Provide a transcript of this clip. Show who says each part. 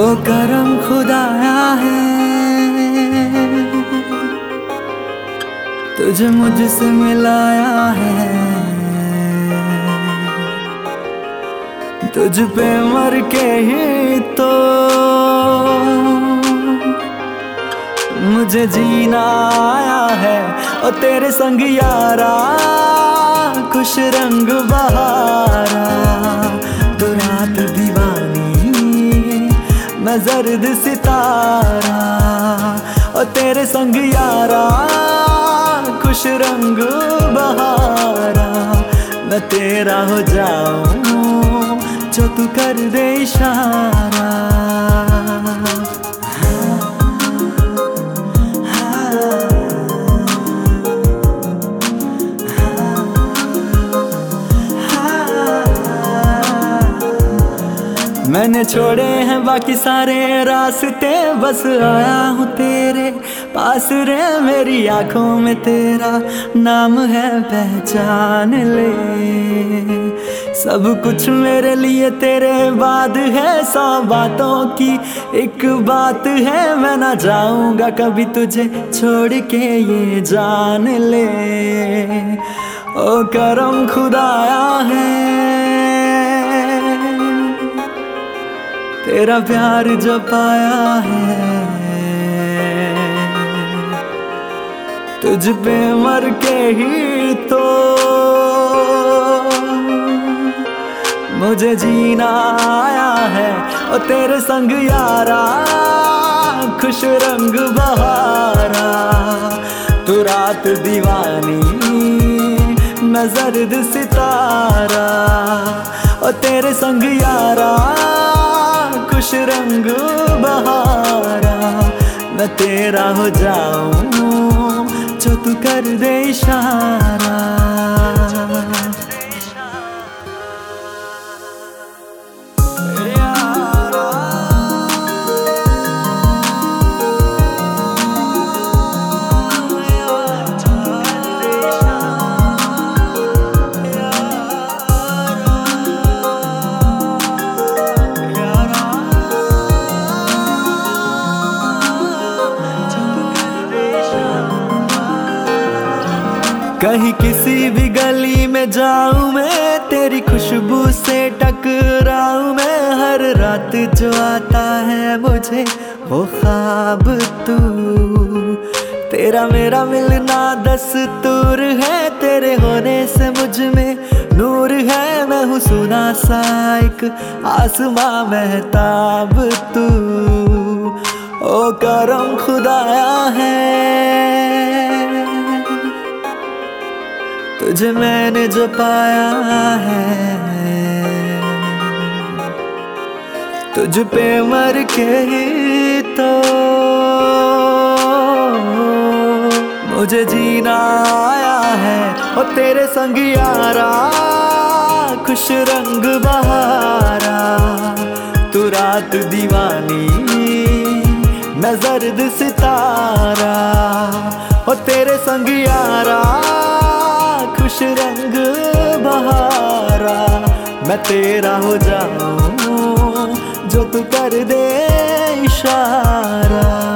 Speaker 1: करम खुदाया है, तुझे मुझसे मिलाया है। तुझ पे मर के ही तो मुझे जीना आया है। और तेरे संग यारा खुश रंग बहारा, तू रात दीवानी मैं जर्द सितारा। और तेरे संग यारा खुश रंग बहारा, मैं तेरा हो जाऊं जो तू कर दे इशारा। मैंने छोड़े हैं बाकी सारे रास्ते, बस आया हूँ तेरे पास रे। मेरी आंखों में तेरा नाम है, पहचान ले। सब कुछ मेरे लिए तेरे बाद है, 100 बातों की एक बात है। मैं ना जाऊंगा कभी तुझे छोड़ के, ये जान ले। ओ करम खुदाया है, तेरा प्यार जो पाया है। तुझ पे मर के ही तो मुझे जीना आया है। और तेरे संग यारा खुश रंग बहारा, तू रात दीवानी मैं जर्द सितारा। और तेरे संग यारा खुश रंग बहारा, मैं तेरा हो जाऊं जो तू कर दे इशारा। कहीं किसी भी गली में जाऊं मैं, तेरी खुशबू से टकराऊं मैं। हर रात जो आता है मुझे वो ख्वाब तू, तेरा मेरा मिलना दस्तूर है। तेरे होने से मुझ में नूर है, मैं हूँ सुना सा एक आसमां महताब तू। ओ करम खुदाया है, तुझे मैंने जो पाया है। तुझ पे मर के ही तो मुझे जीना आया है। और तेरे संग यारा खुश रंग बहारा, तू रात दीवानी मैं जर्द सितारा। और तेरे संग यारा खुश रंग बहारा, मैं तेरा हो जाऊं जो तू कर दे इशारा।